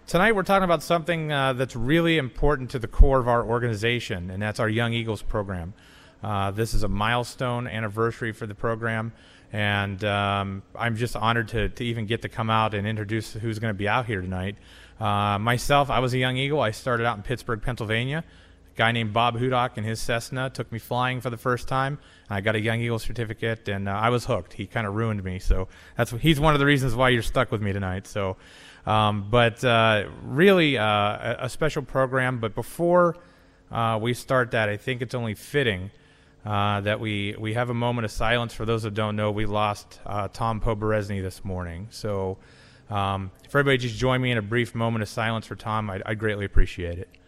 Tonight we're talking about something that's really important to the core of our organization, and that's our Young Eagles program. This is a milestone anniversary for the program, and I'm just honored to even get to come out and introduce who's going to be out here tonight. Myself, I was a Young Eagle. I started out in Pittsburgh, Pennsylvania. A guy named Bob Hudock in his Cessna took me flying for the first time. I got a Young Eagle certificate, and I was hooked. He kind of ruined me, so he's one of the reasons why you're stuck with me tonight. So. But really a special program. But before we start that, I think it's only fitting that we have a moment of silence. For those that don't know, we lost Tom Poberezny this morning. So if everybody just join me in a brief moment of silence for Tom, I'd greatly appreciate it.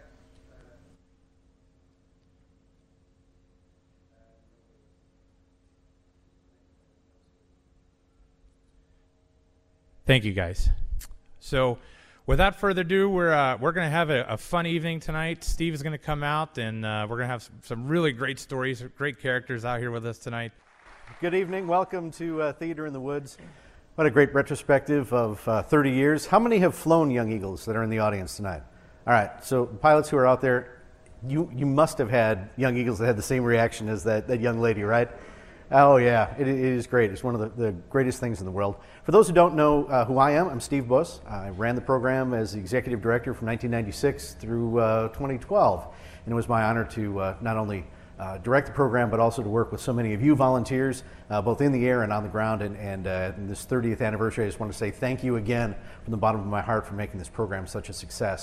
Thank you, guys. So without further ado, we're going to have a fun evening tonight. Steve is going to come out, and we're going to have some really great stories, great characters out here with us tonight. Good evening. Welcome to Theater in the Woods. What a great retrospective of 30 years. How many have flown Young Eagles that are in the audience tonight? All right, so pilots who are out there, you must have had Young Eagles that had the same reaction as that young lady, right? Oh, yeah, it is great. It's one of the greatest things in the world. For those who don't know who I am, I'm Steve Buss. I ran the program as the executive director from 1996 through 2012. And it was my honor to not only direct the program, but also to work with so many of you volunteers, both in the air and on the ground. And in this 30th anniversary, I just want to say thank you again from the bottom of my heart for making this program such a success.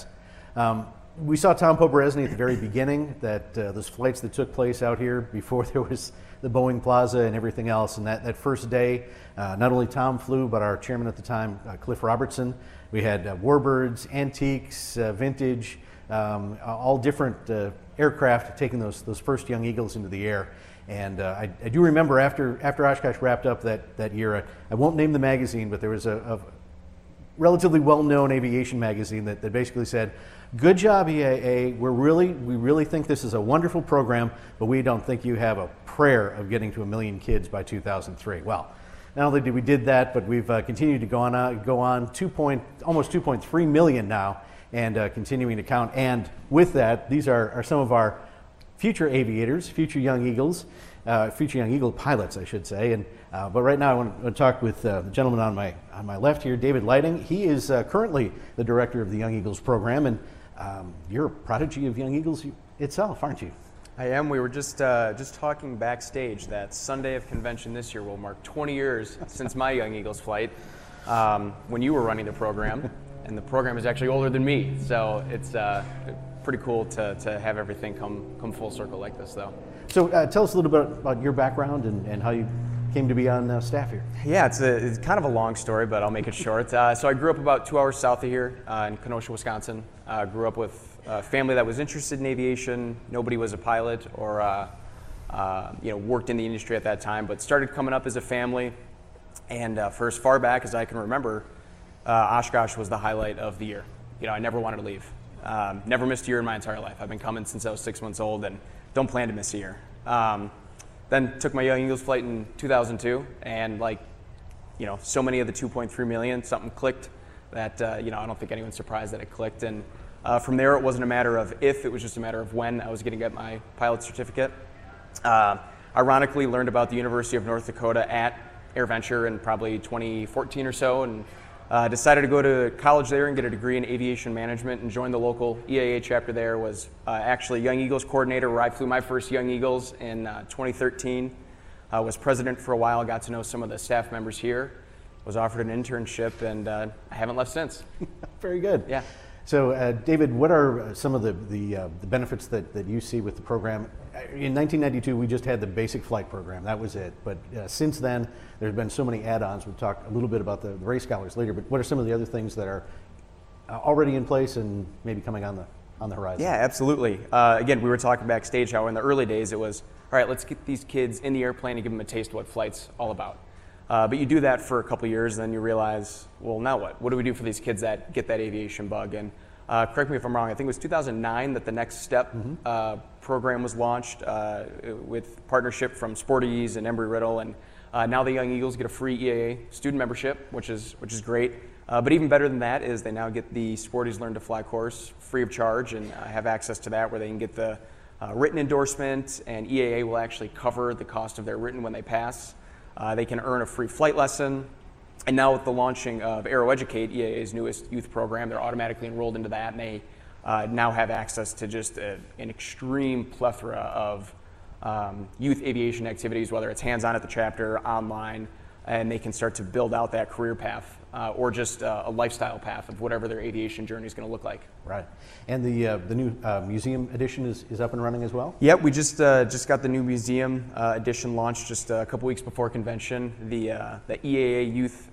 We saw Tom Poberezny at the very beginning, those flights that took place out here before there was the Boeing Plaza and everything else. And that first day, not only Tom flew, but our chairman at the time, Cliff Robertson. We had warbirds, antiques, vintage, all different aircraft taking those first Young Eagles into the air. And I do remember after Oshkosh wrapped up that year, I won't name the magazine, but there was a relatively well-known aviation magazine that basically said, "Good job, EAA. We really think this is a wonderful program, but we don't think you have a prayer of getting to 1 million kids by 2003." Well, not only did we did that, but we've continued to go on almost 2.3 million now, and continuing to count. And with that, these are some of our future aviators, future Young Eagles, future Young Eagle pilots, I should say. And but right now, I want to talk with the gentleman on my left here, David Lighting. He is currently the director of the Young Eagles program, and you're a prodigy of Young Eagles itself, aren't you? I am. We were just talking backstage that Sunday of convention this year will mark 20 years since my Young Eagles flight, when you were running the program, and the program is actually older than me. So it's pretty cool to have everything come full circle like this, though. So tell us a little bit about your background and how you came to be on staff here. Yeah, it's kind of a long story, but I'll make it short. So I grew up about 2 hours south of here in Kenosha, Wisconsin. Grew up with a family that was interested in aviation. Nobody was a pilot or worked in the industry at that time, but started coming up as a family. And for as far back as I can remember, Oshkosh was the highlight of the year. I never wanted to leave. Never missed a year in my entire life. I've been coming since I was 6 months old and don't plan to miss a year. Then took my Young Eagles flight in 2002, and so many of the 2.3 million, something clicked that, I don't think anyone's surprised that it clicked. And from there, it wasn't a matter of if, it was just a matter of when I was going to get my pilot certificate. Ironically, learned about the University of North Dakota at AirVenture in probably 2014 or so, and decided to go to college there and get a degree in aviation management and join the local EAA chapter there. Was actually Young Eagles coordinator, where I flew my first Young Eagles in 2013. Was president for a while, got to know some of the staff members here, was offered an internship, and I haven't left since. Very good. Yeah. So David, what are some of the benefits that you see with the program? In 1992, we just had the basic flight program. That was it. But since then, there's been so many add-ons. We'll talk a little bit about the race scholars later, but what are some of the other things that are already in place and maybe coming on the horizon? Yeah, absolutely. Again, we were talking backstage how in the early days it was, all right, let's get these kids in the airplane and give them a taste of what flight's all about. But you do that for a couple of years, and then you realize, well, now what? What do we do for these kids that get that aviation bug? And correct me if I'm wrong, I think it was 2009 that the Next Step program was launched with partnership from Sporties and Embry-Riddle, and now the Young Eagles get a free EAA student membership, which is great. But even better than that is they now get the Sporties Learn to Fly course free of charge and have access to that where they can get the written endorsement, and EAA will actually cover the cost of their written when they pass. They can earn a free flight lesson. And now with the launching of AeroEducate, EAA's newest youth program, they're automatically enrolled into that, and they now have access to just an extreme plethora of youth aviation activities, whether it's hands-on at the chapter, online, and they can start to build out that career path or just a lifestyle path of whatever their aviation journey is going to look like. Right. And the new museum edition is up and running as well? Yep, we just got the new museum edition launched just a couple weeks before convention. The EAA Youth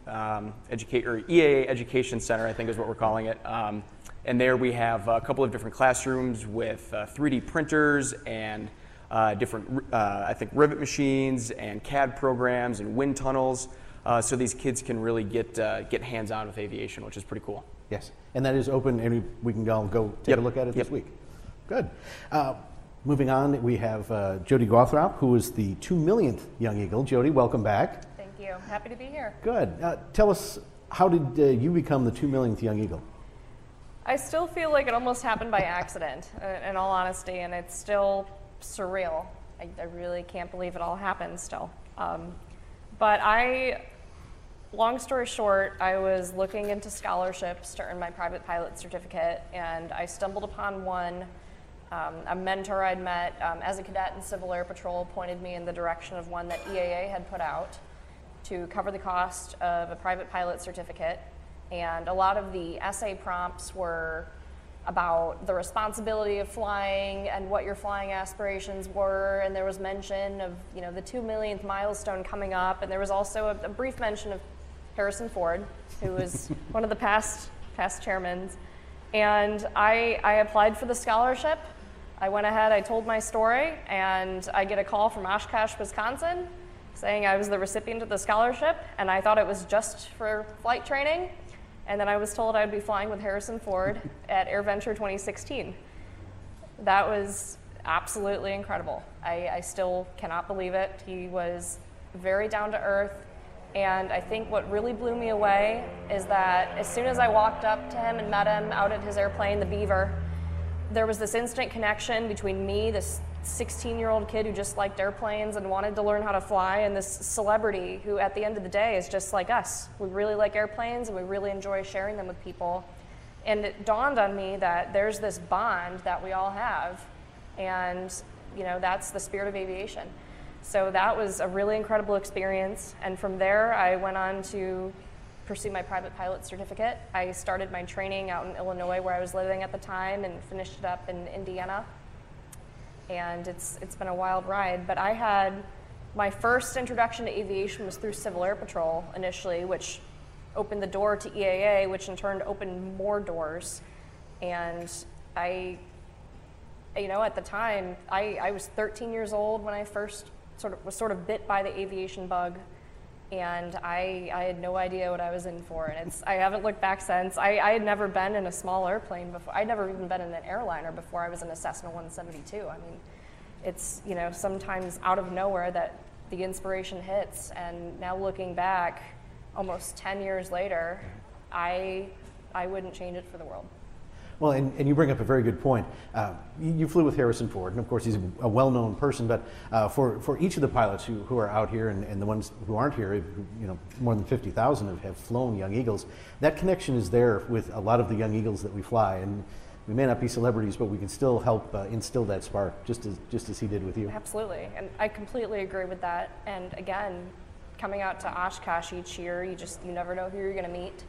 EAA Education Center, I think is what we're calling it. And there we have a couple of different classrooms with 3D printers and different, I think, rivet machines and CAD programs and wind tunnels. So these kids can really get hands-on with aviation, which is pretty cool. Yes, and that is open, and we can all go take a look at it this week. Good. Moving on, we have Jody Gothrop, who is the 2 millionth Young Eagle. Jody, welcome back. Thank you. Happy to be here. Good. Tell us, how did you become the 2 millionth Young Eagle? I still feel like it almost happened by accident, in all honesty, and it's still surreal. I really can't believe it all happened still. But long story short, I was looking into scholarships to earn my private pilot certificate, and I stumbled upon one. A mentor I'd met as a cadet in Civil Air Patrol pointed me in the direction of one that EAA had put out to cover the cost of a private pilot certificate. And a lot of the essay prompts were about the responsibility of flying and what your flying aspirations were, and there was mention of the 2 millionth milestone coming up, and there was also a brief mention of Harrison Ford, who was one of the past chairmen. And I applied for the scholarship. I went ahead, I told my story, and I get a call from Oshkosh, Wisconsin, saying I was the recipient of the scholarship, and I thought it was just for flight training. And then I was told I would be flying with Harrison Ford at AirVenture 2016. That was absolutely incredible. I still cannot believe it. He was very down to earth. And I think what really blew me away is that as soon as I walked up to him and met him out at his airplane, the Beaver, there was this instant connection between me, this 16-year-old kid who just liked airplanes and wanted to learn how to fly, and this celebrity who at the end of the day is just like us. We really like airplanes and we really enjoy sharing them with people. And it dawned on me that there's this bond that we all have, and that's the spirit of aviation. So that was a really incredible experience, and from there I went on to pursue my private pilot certificate. I started my training out in Illinois where I was living at the time and finished it up in Indiana. And it's been a wild ride, but I had my first introduction to aviation was through Civil Air Patrol initially, which opened the door to EAA, which in turn opened more doors. And at the time, I was 13 years old when I first was bit by the aviation bug, and I had no idea what I was in for. And I haven't looked back since. I had never been in a small airplane before. I'd never even been in an airliner before I was in a Cessna 172. I mean, it's sometimes out of nowhere that the inspiration hits. And now looking back, almost 10 years later, I wouldn't change it for the world. Well, and you bring up a very good point. You flew with Harrison Ford, and of course he's a well-known person, but for each of the pilots who are out here and the ones who aren't here, more than 50,000 have flown Young Eagles, that connection is there with a lot of the Young Eagles that we fly. And we may not be celebrities, but we can still help instill that spark, just as he did with you. Absolutely, and I completely agree with that. And again, coming out to Oshkosh each year, you never know who you're going to meet.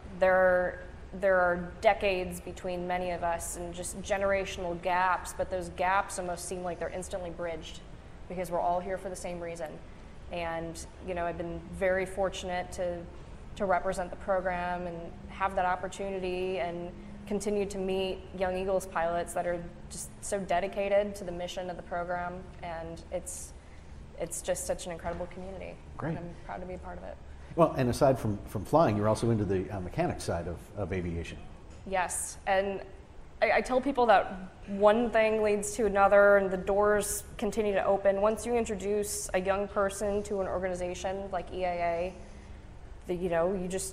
There are decades between many of us and just generational gaps, but those gaps almost seem like they're instantly bridged because we're all here for the same reason. And I've been very fortunate to represent the program and have that opportunity and continue to meet Young Eagles pilots that are just so dedicated to the mission of the program, and it's just such an incredible community. Great. And I'm proud to be a part of it. Well, and aside from flying, you're also into the mechanics side of aviation. Yes, and I tell people that one thing leads to another and the doors continue to open. Once you introduce a young person to an organization like EAA,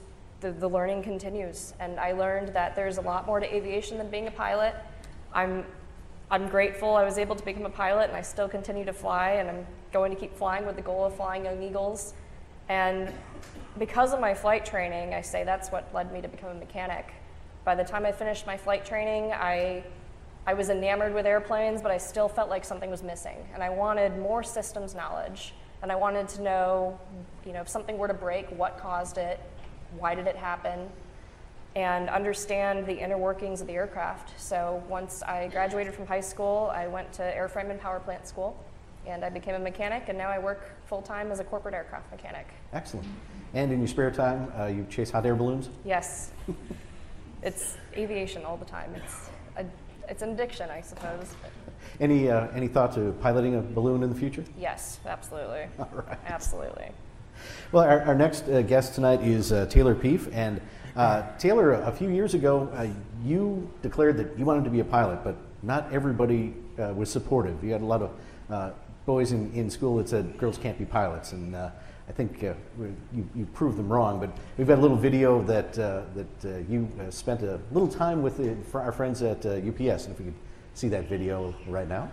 the learning continues. And I learned that there's a lot more to aviation than being a pilot. I'm grateful I was able to become a pilot, and I still continue to fly, and I'm going to keep flying with the goal of flying Young Eagles. And because of my flight training, I say that's what led me to become a mechanic. By the time I finished my flight training, I was enamored with airplanes, but I still felt like something was missing. And I wanted more systems knowledge. And I wanted to know, if something were to break, what caused it, why did it happen, and understand the inner workings of the aircraft. So once I graduated from high school, I went to airframe and power plant school, and I became a mechanic, and now I work full-time as a corporate aircraft mechanic. Excellent. And in your spare time, you chase hot air balloons? Yes. It's aviation all the time. It's an addiction, I suppose. Any thought to piloting a balloon in the future? Yes, absolutely. All right. Absolutely. Well, our next guest tonight is Taylor Peef. And Taylor, a few years ago, you declared that you wanted to be a pilot, but not everybody was supportive. You had a lot of boys in school that said girls can't be pilots, and I think you proved them wrong. But we've got a little video that you spent a little time with our friends at UPS, and if we could see that video right now.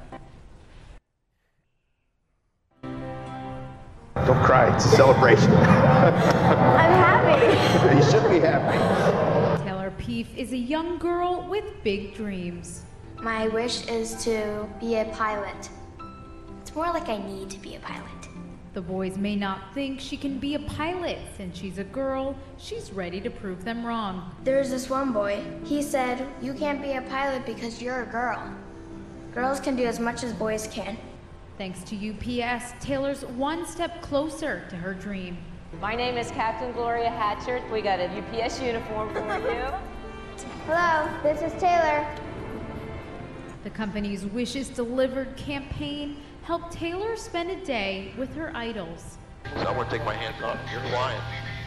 Don't cry, it's a celebration. I'm happy. You should be happy. Taylor Peef is a young girl with big dreams. My wish is to be a pilot. It's more like I need to be a pilot. The boys may not think she can be a pilot. Since she's a girl, she's ready to prove them wrong. There's this one boy. He said, "You can't be a pilot because you're a girl. Girls can do as much as boys can." Thanks to UPS, Taylor's one step closer to her dream. My name is Captain Gloria Hatchard. We got a UPS uniform for you. Hello, this is Taylor. The company's Wishes Delivered campaign helped Taylor spend a day with her idols. So I want to take my hands off. You're flying.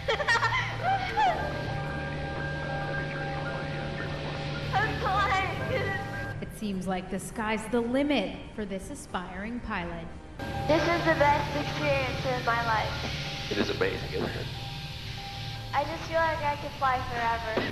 I'm flying. It seems like the sky's the limit for this aspiring pilot. This is the best experience in my life. It is amazing, isn't it? I just feel like I could fly forever.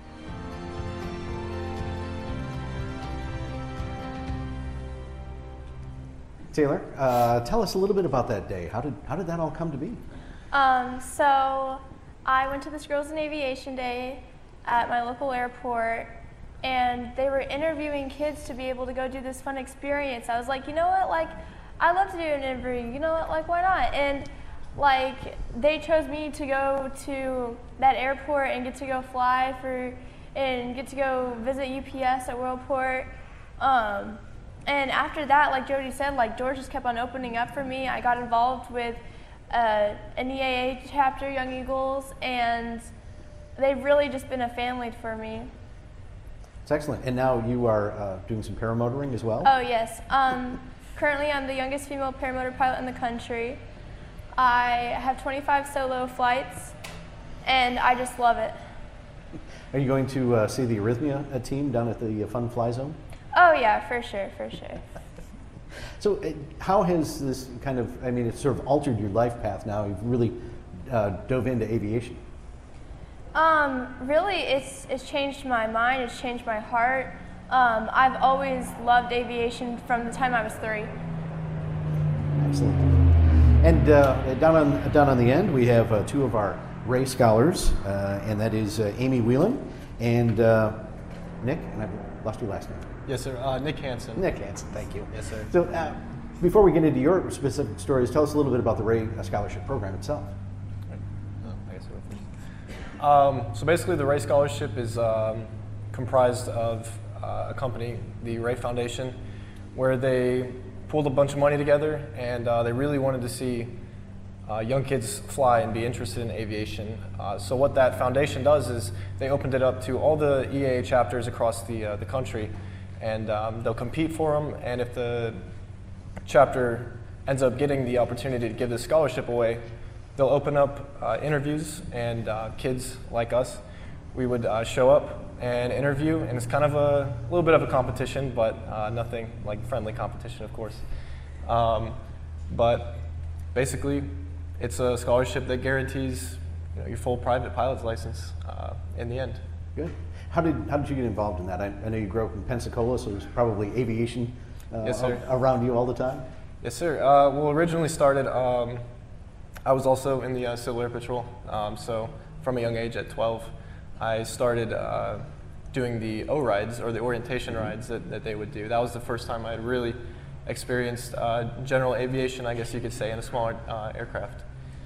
Taylor, tell us a little bit about that day. How did that all come to be? So I went to this Girls in Aviation Day at my local airport, and they were interviewing kids to be able to go do this fun experience. I was like, you know what, like, I'd love to do an interview, you know what, like, why not? And like, they chose me to go to that airport and get to go fly and get to go visit UPS at Worldport. And after that, like Jody said, like, doors just kept on opening up for me. I got involved with an EAA chapter, Young Eagles, and they've really just been a family for me. It's excellent. And now you are doing some paramotoring as well? Oh, yes. Currently, I'm the youngest female paramotor pilot in the country. I have 25 solo flights, and I just love it. Are you going to see the Arrhythmia team down at the Fun Fly Zone? Oh, yeah, for sure, for sure. So how has this kind of, I mean, it's sort of altered your life path now? You've really dove into aviation. Really, it's changed my mind, it's changed my heart. I've always loved aviation from the time I was 3. Excellent. And down on the end, we have two of our Ray Scholars, and that is Amy Whelan and Nick, and I've lost your last name. Yes, sir. Nick Hansen. Nick Hansen, thank you. Yes, sir. So before we get into your specific stories, tell us a little bit about the Ray Scholarship Program itself. So basically the Ray Scholarship is comprised of a company, the Ray Foundation, where they pulled a bunch of money together, and they really wanted to see young kids fly and be interested in aviation. So what that foundation does is they opened it up to all the EAA chapters across the country, and they'll compete for them, and if the chapter ends up getting the opportunity to give this scholarship away, they'll open up interviews, and kids like us, we would show up and interview, and it's kind of a little bit of a competition, but nothing like friendly competition, of course. But basically, it's a scholarship that guarantees your full private pilot's license in the end. Good. How did you get involved in that? I know you grew up in Pensacola, so there's probably aviation Yes, sir. around you all the time. Yes, sir. Well, originally started, I was also in the Civil Air Patrol. So from a young age at 12, I started doing the O-rides, or the orientation rides that they would do. That was the first time I had really experienced general aviation, I guess you could say, in a smaller aircraft.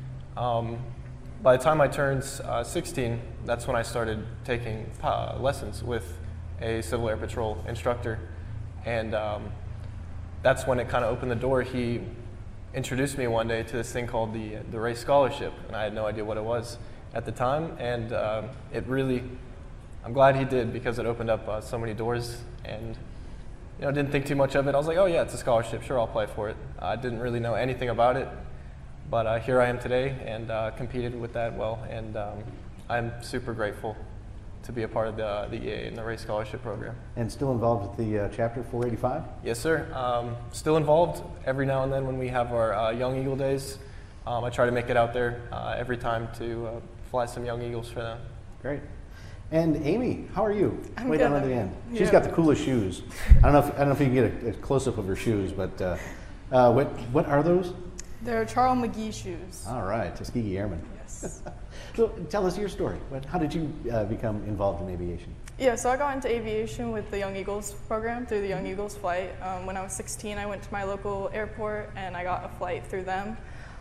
By the time I turned 16, that's when I started taking lessons with a Civil Air Patrol instructor. And that's when it kind of opened the door. He introduced me one day to this thing called the Race Scholarship, and I had no idea what it was at the time. And it really, I'm glad he did, because it opened up so many doors. And didn't think too much of it. I was like, oh yeah, it's a scholarship, sure, I'll play for it. I didn't really know anything about it. But here I am today, and competed with that well, and I'm super grateful to be a part of the EAA and the Race Scholarship Program. And still involved with the Chapter 485? Yes, sir. Still involved every now and then when we have our Young Eagle Days. I try to make it out there every time to fly some Young Eagles for them. Great. And Amy, how are you? I'm Way good. down at the end. She's Yeah. got the coolest shoes. I don't know if you can get a close-up of her shoes, but what are those? They're Charles McGee shoes. All right, Tuskegee Airmen. Yes. So tell us your story. How did you become involved in aviation? Yeah, so I got into aviation with the Young Eagles program through the Young Eagles flight. When I was 16, I went to my local airport and I got a flight through them.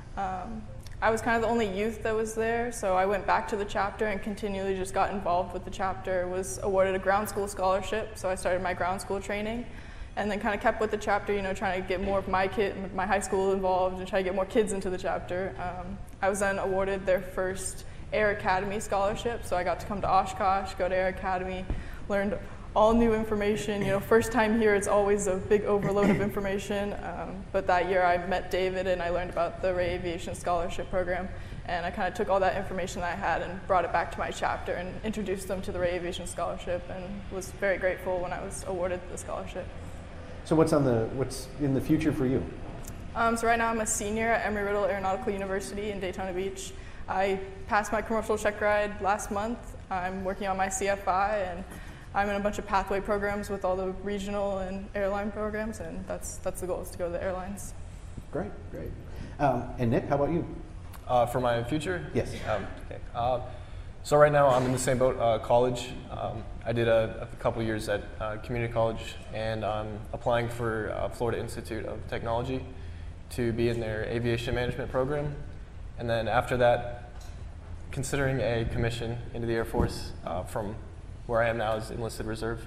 I was kind of the only youth that was there, so I went back to the chapter and continually just got involved with the chapter. Was awarded a ground school scholarship, so I started my ground school training, and then kind of kept with the chapter, trying to get more of my high school involved and try to get more kids into the chapter. I was then awarded their first Air Academy scholarship, so I got to come to Oshkosh, go to Air Academy, learned all new information. First time here, it's always a big overload of information. But that year I met David and I learned about the Ray Aviation Scholarship Program. And I kind of took all that information that I had and brought it back to my chapter and introduced them to the Ray Aviation Scholarship, and was very grateful when I was awarded the scholarship. So what's in the future for you? So right now I'm a senior at Embry-Riddle Aeronautical University in Daytona Beach. I passed my commercial check ride last month. I'm working on my CFI, and I'm in a bunch of pathway programs with all the regional and airline programs, and that's the goal, is to go to the airlines. Great. And Nick, how about you? For my future? Yes. Okay. So right now I'm in the same boat, college. I did a couple years at community college, and I'm applying for Florida Institute of Technology to be in their aviation management program. And then after that, considering a commission into the Air Force from where I am now is enlisted reserve.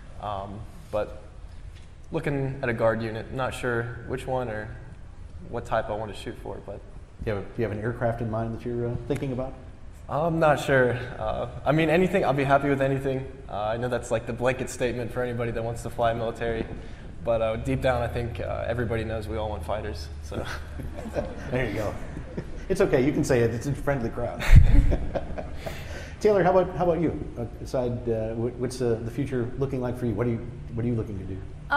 But looking at a guard unit, not sure which one or what type I want to shoot for, but. Do you have an aircraft in mind that you're thinking about? I'm not sure. I mean, anything, I'll be happy with anything. I know that's like the blanket statement for anybody that wants to fly military, but deep down I think everybody knows we all want fighters, so. There you go. It's okay, you can say it, it's a friendly crowd. Taylor, how about you? Aside, what's the future looking like for you? What are you looking to do?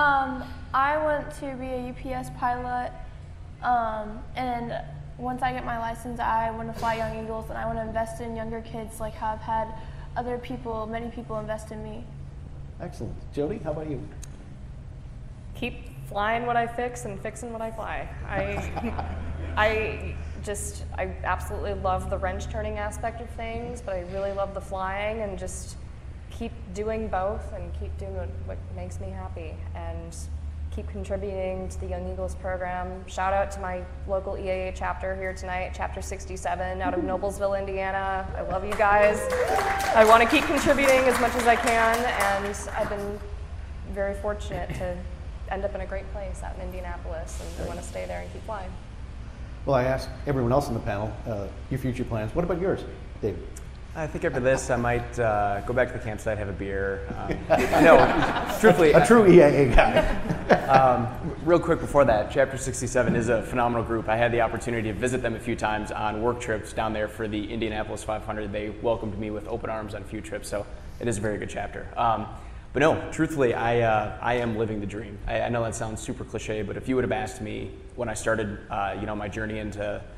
I want to be a UPS pilot, and once I get my license, I want to fly Young Eagles, and I want to invest in younger kids, like how I've had many people invest in me. Excellent. Jody, how about you? Keep flying what I fix and fixing what I fly. I absolutely love the wrench turning aspect of things, but I really love the flying, and just keep doing both and keep doing what makes me happy, and keep contributing to the Young Eagles program. Shout out to my local EAA chapter here tonight, Chapter 67 out of Noblesville, Indiana. I love you guys. I want to keep contributing as much as I can, and I've been very fortunate to end up in a great place out in Indianapolis, and I want to stay there and keep flying. Well, I asked everyone else on the panel your future plans. What about yours, David? I think after this, I might go back to the campsite, have a beer. No, truthfully. A true EAA guy. Real quick before that, Chapter 67 is a phenomenal group. I had the opportunity to visit them a few times on work trips down there for the Indianapolis 500. They welcomed me with open arms on a few trips, so it is a very good chapter. But no, truthfully, I am living the dream. I know that sounds super cliche, but if you would have asked me when I started, my journey into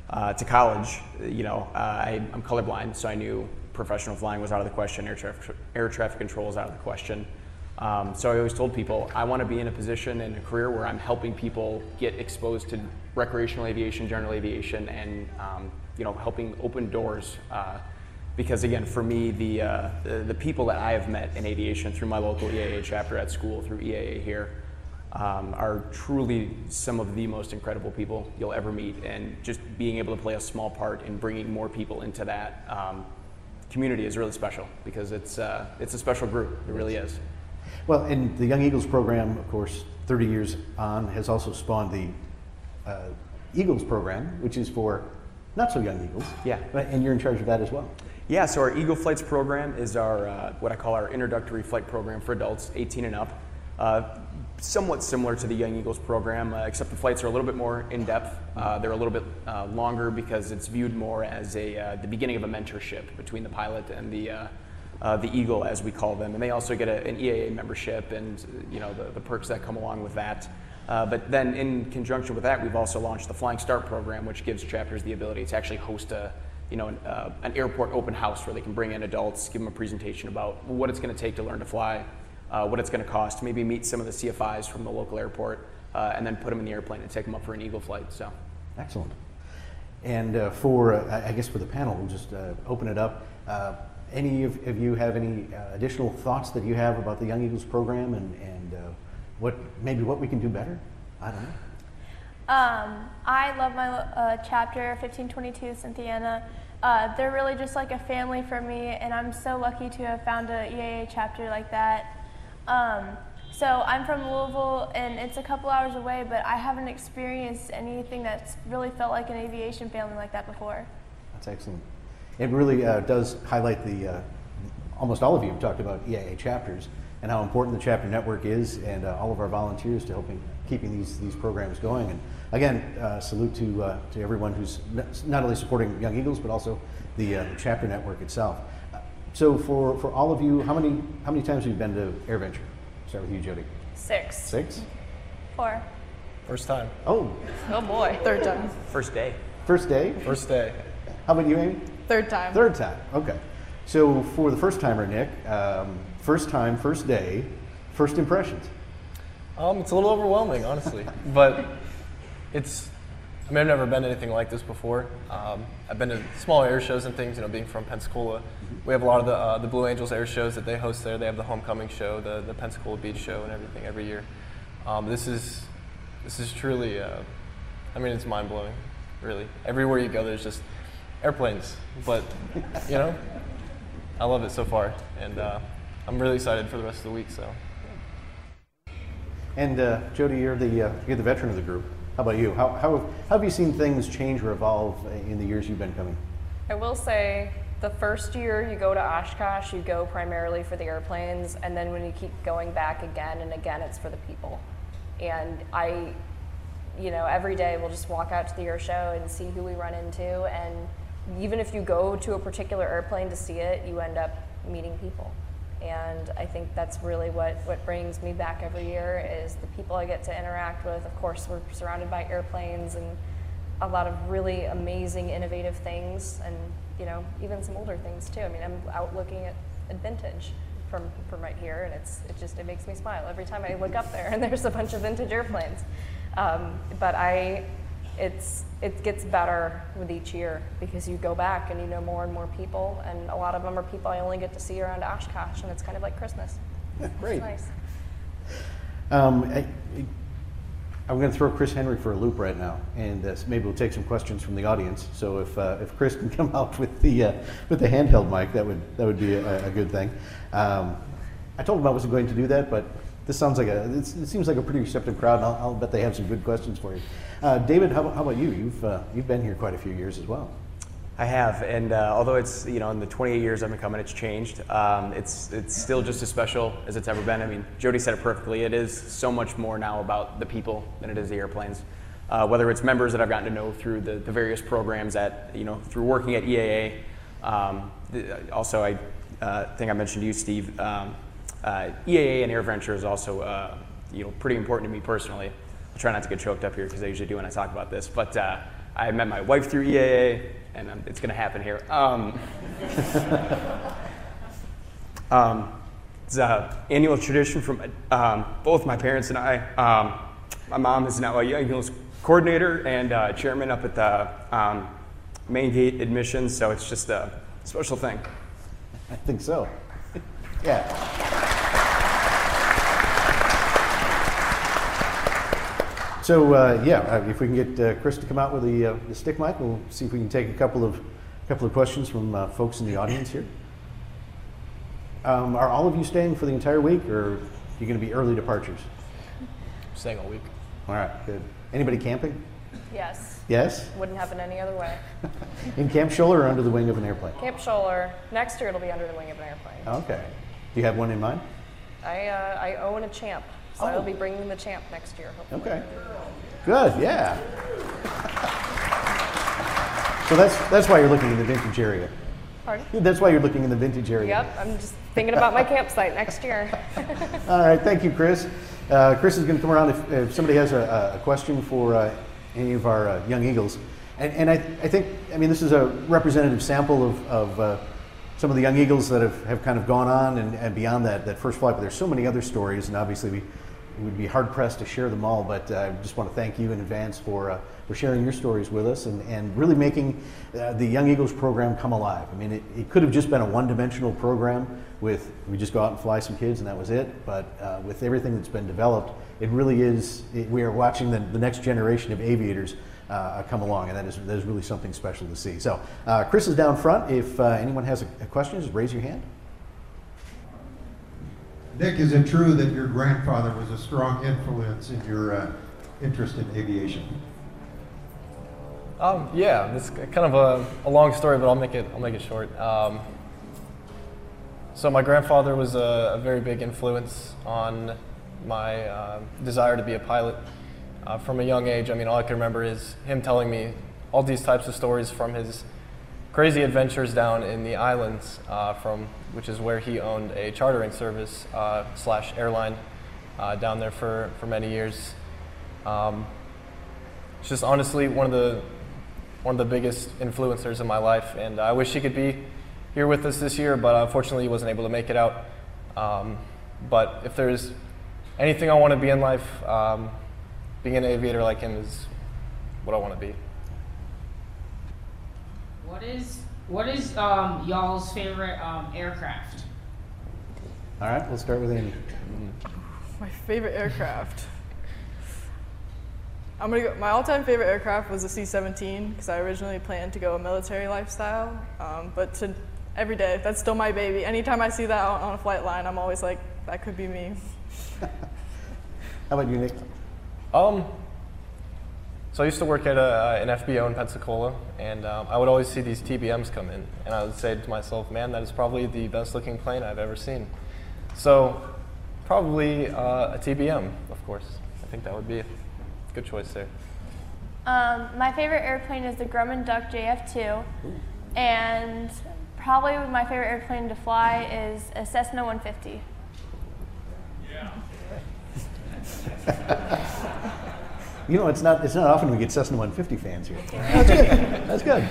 to college, I'm colorblind, so I knew professional flying was out of the question, air traffic control is out of the question. So I always told people, I want to be in a position in a career where I'm helping people get exposed to recreational aviation, general aviation, and helping open doors. Because again, for me, the people that I have met in aviation through my local EAA chapter at school, through EAA here, are truly some of the most incredible people you'll ever meet. And just being able to play a small part in bringing more people into that community is really special, because it's a special group. It really is. Well, and the Young Eagles program, of course, 30 years on, has also spawned the Eagles program, which is for not so young Eagles. Yeah. And you're in charge of that as well. Yeah, so our Eagle Flights program is our, what I call our introductory flight program for adults 18 and up. Somewhat similar to the Young Eagles program, except the flights are a little bit more in-depth. They're a little bit longer because it's viewed more as the beginning of a mentorship between the pilot and the Eagle, as we call them. And they also get an EAA membership and the perks that come along with that. But then in conjunction with that, we've also launched the Flying Start program, which gives chapters the ability to actually host an airport open house where they can bring in adults, give them a presentation about what it's going to take to learn to fly, what it's going to cost, maybe meet some of the CFIs from the local airport, and then put them in the airplane and take them up for an Eagle flight. So, excellent. And I guess for the panel, we'll just open it up. Any of you have any additional thoughts that you have about the Young Eagles program and what we can do better? I don't know. I love my chapter 1522 Cynthiana. They're really just like a family for me, and I'm so lucky to have found a EAA chapter like that. So I'm from Louisville, and it's a couple hours away, but I haven't experienced anything that's really felt like an aviation family like that before. That's excellent. It really does highlight almost all of you have talked about EAA chapters and how important the chapter network is, and all of our volunteers to helping keeping these programs going. And again, salute to everyone who's not only supporting Young Eagles but also the chapter network itself. So for all of you, how many times have you been to AirVenture? Start with you, Jody. 6. 6? 4. First time. Oh boy. 3rd time. First day. First day? First day. How about you, Amy? 3rd time. 3rd time. Okay. So for the first timer, Nick, first time, first day, first impressions. It's a little overwhelming, honestly, but I've never been to anything like this before. I've been to smaller air shows and things, being from Pensacola. We have a lot of the Blue Angels air shows that they host there. They have the Homecoming show, the Pensacola Beach show, and everything every year. This is truly, it's mind-blowing, really. Everywhere you go, there's just airplanes, but, I love it so far, and I'm really excited for the rest of the week, so. And Jody, you're the veteran of the group. How about you? How have you seen things change or evolve in the years you've been coming? I will say the first year you go to Oshkosh, you go primarily for the airplanes, and then when you keep going back again and again, it's for the people. And every day we'll just walk out to the air show and see who we run into, and even if you go to a particular airplane to see it, you end up meeting people. And I think that's really what brings me back every year is the people I get to interact with. Of course, we're surrounded by airplanes and a lot of really amazing, innovative things, and even some older things too. I'm out looking at vintage from right here, and it makes me smile every time I look up there and there's a bunch of vintage airplanes. But it gets better with each year because you go back and you know more and more people, and a lot of them are people I only get to see around Oshkosh, and it's kind of like Christmas. Great. It's nice. I'm going to throw Chris Henry for a loop right now, and maybe we'll take some questions from the audience. So if Chris can come out with the handheld mic, that would be a good thing. I told him I wasn't going to do that, but this sounds like it seems like a pretty receptive crowd, and I'll bet they have some good questions for you. David, how about you? You've been here quite a few years as well. I have, and although it's in the 28 years I've been coming, it's changed. It's still just as special as it's ever been. Jody said it perfectly. It is so much more now about the people than it is the airplanes. Whether it's members that I've gotten to know through the various programs through working at EAA. Also, I think I mentioned to you, Steve. EAA and AirVenture is also pretty important to me personally. I try not to get choked up here because I usually do when I talk about this, but I met my wife through EAA, and it's going to happen here. It's an annual tradition from both my parents and I. My mom is now a Young Eagles coordinator and chairman up at the main gate admissions, so it's just a special thing. I think so. Yeah. So if we can get Chris to come out with the stick mic, we'll see if we can take a couple of questions from folks in the audience here. Are all of you staying for the entire week, or are you going to be early departures? Staying all week. All right, good. Anybody camping? Yes. Yes? Wouldn't happen any other way. In Camp Scholler or under the wing of an airplane? Camp Scholler. Next year it'll be under the wing of an airplane. Okay. Do you have one in mind? I own a Champ, so I'll be bringing the Champ next year, hopefully. Okay. Good, yeah. So that's why you're looking in the vintage area. Pardon? That's why you're looking in the vintage area. Yep, I'm just thinking about my campsite next year. All right, thank you, Chris. Chris is going to come around if somebody has a question for any of our Young Eagles. And I think, this is a representative sample of some of the Young Eagles that have kind of gone on and beyond that first flight, but there's so many other stories, and obviously we would be hard-pressed to share them all, but I just want to thank you in advance for sharing your stories with us and really making the Young Eagles program come alive. It could have just been a one-dimensional program with we just go out and fly some kids and that was it, but with everything that's been developed, it really is, we are watching the next generation of aviators come along, and that is really something special to see. So Chris is down front. If anyone has a question, just raise your hand. Nick, is it true that your grandfather was a strong influence in your interest in aviation? Yeah, it's kind of a long story, but I'll make it short. So my grandfather was a very big influence on my desire to be a pilot. From a young age, all I can remember is him telling me all these types of stories from his crazy adventures down in the islands, which is where he owned a chartering service / airline down there for many years. It's just honestly one of the biggest influencers in my life, and I wish he could be here with us this year, but unfortunately he wasn't able to make it out. But if there's anything I want to be in life, being an aviator like him is what I want to be. What is y'all's favorite aircraft? All right, we'll start with Amy. My favorite aircraft. I'm gonna go. My all-time favorite aircraft was the C-17 because I originally planned to go a military lifestyle. But every day, that's still my baby. Anytime I see that on a flight line, I'm always like, that could be me. How about you, Nick? So I used to work at an FBO in Pensacola, and I would always see these TBMs come in, and I would say to myself, man, that is probably the best looking plane I've ever seen. So probably a TBM, of course. I think that would be a good choice there. My favorite airplane is the Grumman Duck JF2, and probably my favorite airplane to fly is a Cessna 150. It's not often we get Cessna 150 fans here. That's good. That's good.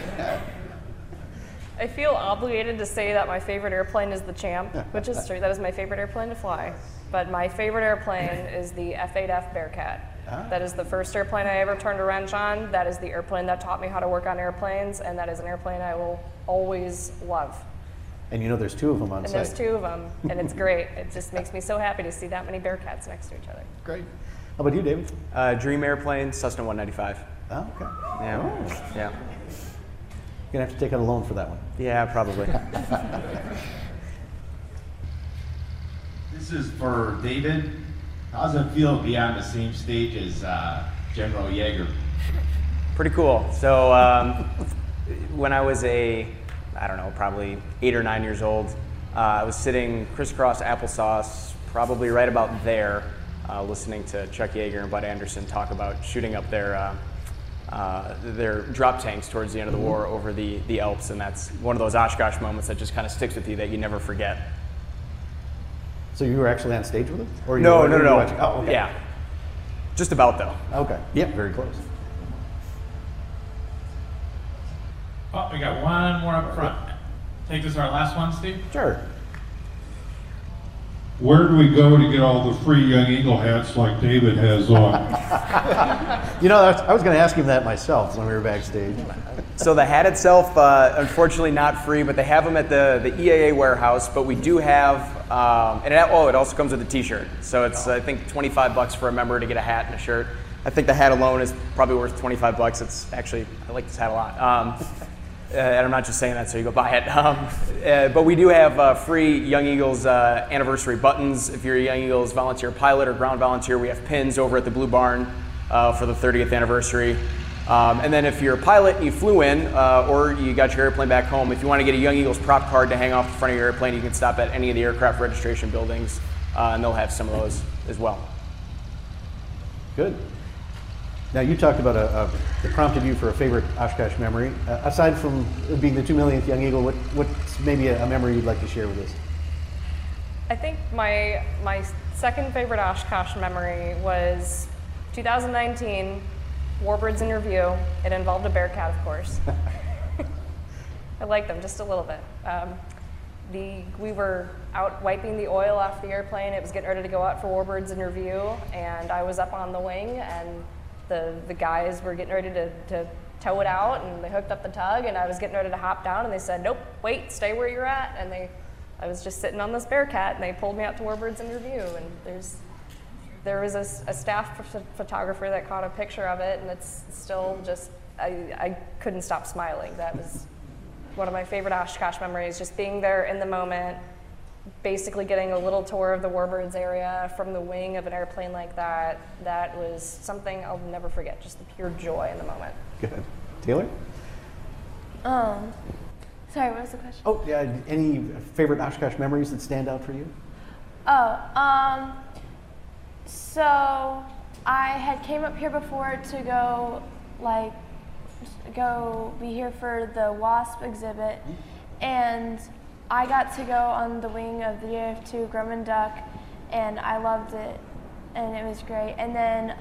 I feel obligated to say that my favorite airplane is the Champ, which is true. That is my favorite airplane to fly. But my favorite airplane is the F-8F Bearcat. That is the first airplane I ever turned a wrench on. That is the airplane that taught me how to work on airplanes, and that is an airplane I will always love. And there's two of them on site. And there's two of them, and it's great. It just makes me so happy to see that many Bearcats next to each other. Great. How about you, David? Dream airplane, Cessna 195. Oh, okay. Yeah. Oh. Yeah. You're going to have to take out a loan for that one. Yeah, probably. This is for David. How does it feel to be on the same stage as General Yeager? Pretty cool. So when I was probably 8 or 9 years old, I was sitting crisscross applesauce, probably right about there, listening to Chuck Yeager and Bud Anderson talk about shooting up their drop tanks towards the end of the war over the Alps, and that's one of those Oshkosh moments that just kind of sticks with you that you never forget. So you were actually on stage with him? Or No. Oh, okay. Yeah. Just about, though. Okay. Yeah, very close. Oh, we got one more up front. Take this as our last one, Steve? Sure. Where do we go to get all the free Young Eagle hats like David has on? You know, I was going to ask him that myself when we were backstage. So the hat itself, unfortunately not free, but they have them at the EAA warehouse. But we do have, it also comes with a T-shirt. So it's I think $25 for a member to get a hat and a shirt. I think the hat alone is probably worth $25. It's actually, I like this hat a lot. And I'm not just saying that so you go buy it. But we do have free Young Eagles anniversary buttons. If you're a Young Eagles volunteer pilot or ground volunteer, we have pins over at the Blue Barn for the 30th anniversary. And then if you're a pilot and you flew in or you got your airplane back home, if you want to get a Young Eagles prop card to hang off the front of your airplane, you can stop at any of the aircraft registration buildings and they'll have some of those as well. Good. Now, you talked about that prompted you for a favorite Oshkosh memory. Aside from being the 2 millionth Young Eagle, what's maybe a memory you'd like to share with us? I think my second favorite Oshkosh memory was 2019, Warbirds in Review. It involved a Bearcat, of course. I like them just a little bit. We were out wiping the oil off the airplane. It was getting ready to go out for Warbirds in Review, and I was up on the wing, and the guys were getting ready to tow it out, and they hooked up the tug, and I was getting ready to hop down, and they said, "Nope, wait, stay where you're at." And I was just sitting on this Bearcat, and they pulled me out to Warbirds in Review, and there was a staff photographer that caught a picture of it, and it's still just, I couldn't stop smiling. That was one of my favorite Oshkosh memories, just being there in the moment, basically getting a little tour of the Warbirds area from the wing of an airplane like that. That was something I'll never forget, just the pure joy in the moment. Good. Taylor? Sorry, what was the question? Oh, yeah, any favorite Oshkosh memories that stand out for you? So I had came up here before to go be here for the WASP exhibit, and I got to go on the wing of the JF2 Grumman Duck, and I loved it, and it was great. And then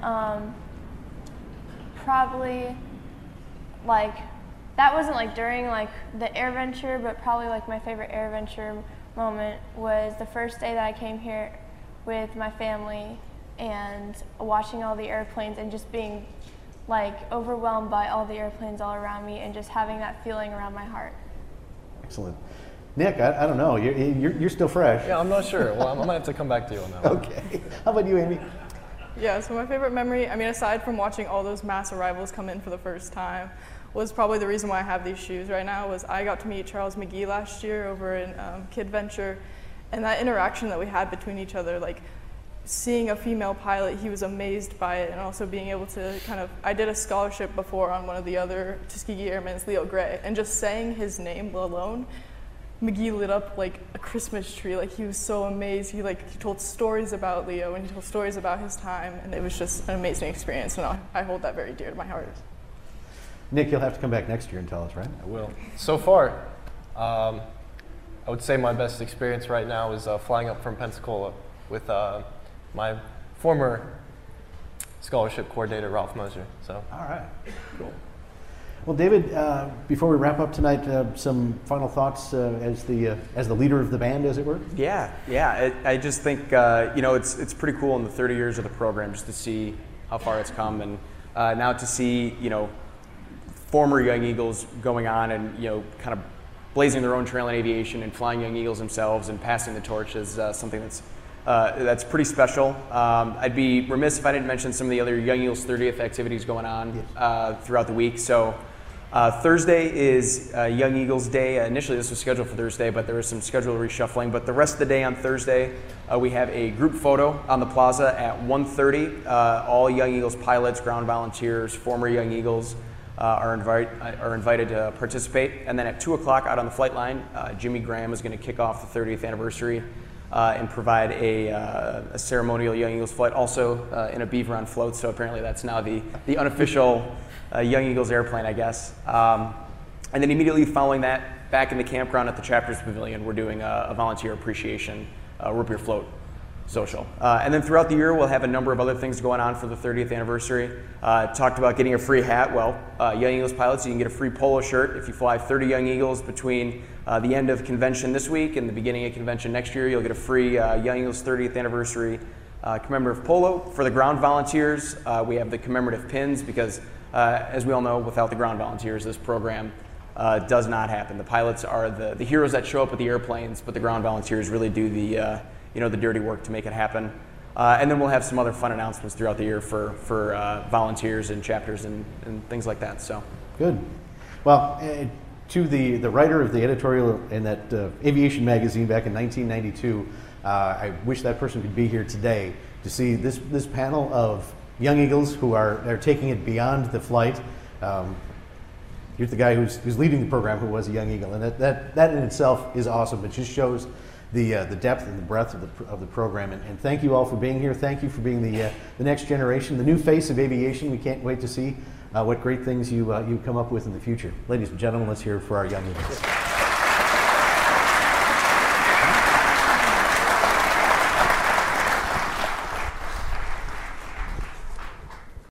probably that wasn't during the AirVenture, but probably my favorite AirVenture moment was the first day that I came here with my family and watching all the airplanes and just being overwhelmed by all the airplanes all around me and just having that feeling around my heart. Excellent. Nick, I don't know. You're still fresh. Yeah, I'm not sure. Well, I might have to come back to you on that one. Okay. How about you, Amy? Yeah, so my favorite memory, aside from watching all those mass arrivals come in for the first time, was probably the reason why I have these shoes right now, was I got to meet Charles McGee last year over in KidVenture, and that interaction that we had between each other, seeing a female pilot, he was amazed by it, and also being able to I did a scholarship before on one of the other Tuskegee Airmen's, Leo Gray, and just saying his name alone, McGee lit up like a Christmas tree. He was so amazed. He told stories about Leo, and he told stories about his time, and it was just an amazing experience, and I hold that very dear to my heart. Nick, you'll have to come back next year and tell us, right? I will. So far, I would say my best experience right now is flying up from Pensacola with my former scholarship coordinator, Ralph Moser. So. All right, cool. Well, David, before we wrap up tonight, some final thoughts as the leader of the band, as it were? Yeah. I just think it's pretty cool in the 30 years of the program just to see how far it's come, and now to see former Young Eagles going on and kind of blazing their own trail in aviation and flying Young Eagles themselves and passing the torch is something that's pretty special. I'd be remiss if I didn't mention some of the other Young Eagles 30th activities going on throughout the week. So Thursday is Young Eagles Day. Initially this was scheduled for Thursday, but there was some schedule reshuffling. But the rest of the day on Thursday, we have a group photo on the plaza at 1:30. All Young Eagles pilots, ground volunteers, former Young Eagles are invited to participate. And then at 2 o'clock out on the flight line, Jimmy Graham is going to kick off the 30th anniversary and provide a ceremonial Young Eagles flight, also in a Beaveron float. So apparently that's now the unofficial Young Eagles airplane, I guess. And then immediately following that, back in the campground at the Chapters Pavilion, we're doing a volunteer appreciation root beer float. social. And then throughout the year, we'll have a number of other things going on for the 30th anniversary. Talked about getting a free hat. Well, Young Eagles pilots, you can get a free polo shirt if you fly 30 Young Eagles between the end of convention this week and the beginning of convention next year. You'll get a free Young Eagles 30th anniversary commemorative polo. For the ground volunteers, we have the commemorative pins because, as we all know, without the ground volunteers, this program does not happen. The pilots are the heroes that show up with the airplanes, but the ground volunteers really do the the dirty work to make it happen. And then we'll have some other fun announcements throughout the year for volunteers and chapters and things like that. So good. Well, to the writer of the editorial in that aviation magazine back in 1992, I wish that person could be here today to see this panel of Young Eagles who are taking it beyond the flight. Here's the guy who's leading the program who was a Young Eagle, and that in itself is awesome. It just shows the depth and the breadth of the program. And thank you all for being here. Thank you for being the next generation, the new face of aviation. We can't wait to see what great things you come up with in the future. Ladies and gentlemen, let's hear it for our Young Eagles.